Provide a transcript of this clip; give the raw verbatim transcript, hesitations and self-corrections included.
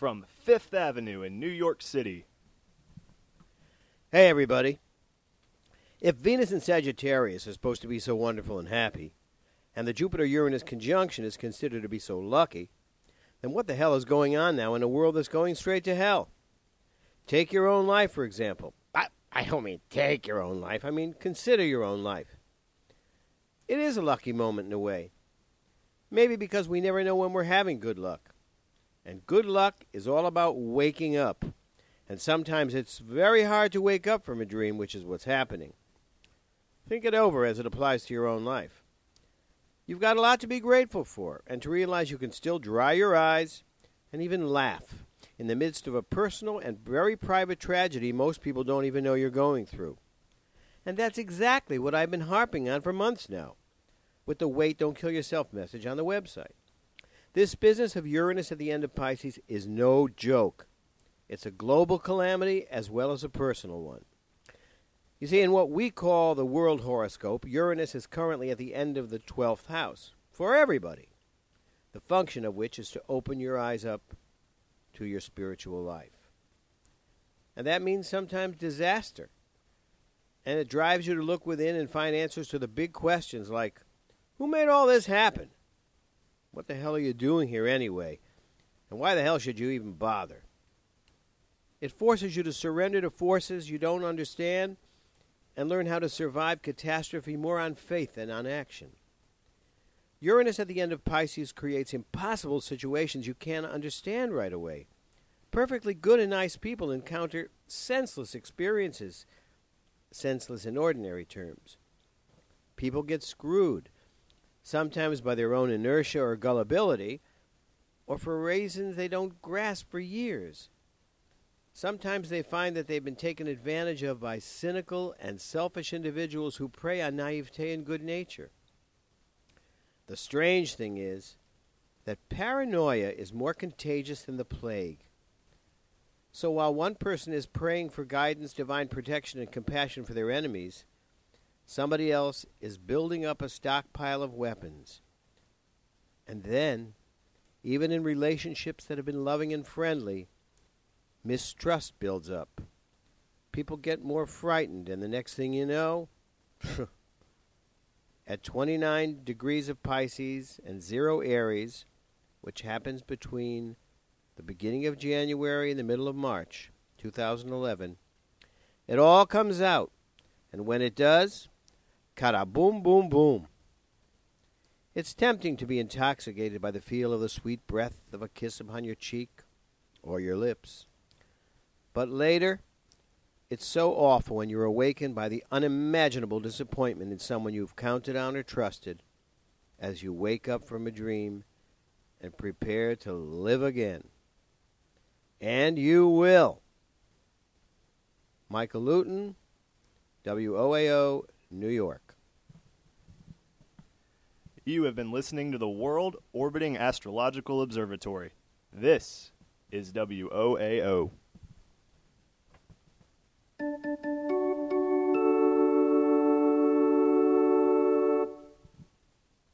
from Fifth Avenue in New York City. Hey, everybody. If Venus in Sagittarius is supposed to be so wonderful and happy, and the Jupiter-Uranus conjunction is considered to be so lucky, then what the hell is going on now in a world that's going straight to hell? Take your own life, for example. I, I don't mean take your own life. I mean consider your own life. It is a lucky moment in a way. Maybe because we never know when we're having good luck. And good luck is all about waking up. And sometimes it's very hard to wake up from a dream, which is what's happening. Think it over as it applies to your own life. You've got a lot to be grateful for, and to realize you can still dry your eyes and even laugh in the midst of a personal and very private tragedy most people don't even know you're going through. And that's exactly what I've been harping on for months now, with the Wait, Don't Kill Yourself message on the website. This business of Uranus at the end of Pisces is no joke. It's a global calamity as well as a personal one. You see, in what we call the world horoscope, Uranus is currently at the end of the twelfth house for everybody, the function of which is to open your eyes up to your spiritual life. And that means sometimes disaster. And it drives you to look within and find answers to the big questions like, who made all this happen? What the hell are you doing here anyway? And why the hell should you even bother? It forces you to surrender to forces you don't understand and learn how to survive catastrophe more on faith than on action. Uranus at the end of Pisces creates impossible situations you can't understand right away. Perfectly good and nice people encounter senseless experiences, senseless in ordinary terms. People get screwed, sometimes by their own inertia or gullibility, or for reasons they don't grasp for years. Sometimes they find that they've been taken advantage of by cynical and selfish individuals who prey on naivete and good nature. The strange thing is that paranoia is more contagious than the plague. So while one person is praying for guidance, divine protection, and compassion for their enemies, somebody else is building up a stockpile of weapons. And then, even in relationships that have been loving and friendly, mistrust builds up. People get more frightened, and the next thing you know, at twenty-nine degrees of Pisces and zero Aries, which happens between the beginning of January and the middle of March two thousand eleven, it all comes out. And when it does, kada boom, boom, boom. It's tempting to be intoxicated by the feel of the sweet breath of a kiss upon your cheek or your lips. But later, it's so awful when you're awakened by the unimaginable disappointment in someone you've counted on or trusted as you wake up from a dream and prepare to live again. And you will. Michael Luton, W O A O, New York. You have been listening to the World Orbiting Astrological Observatory. This is W O A O.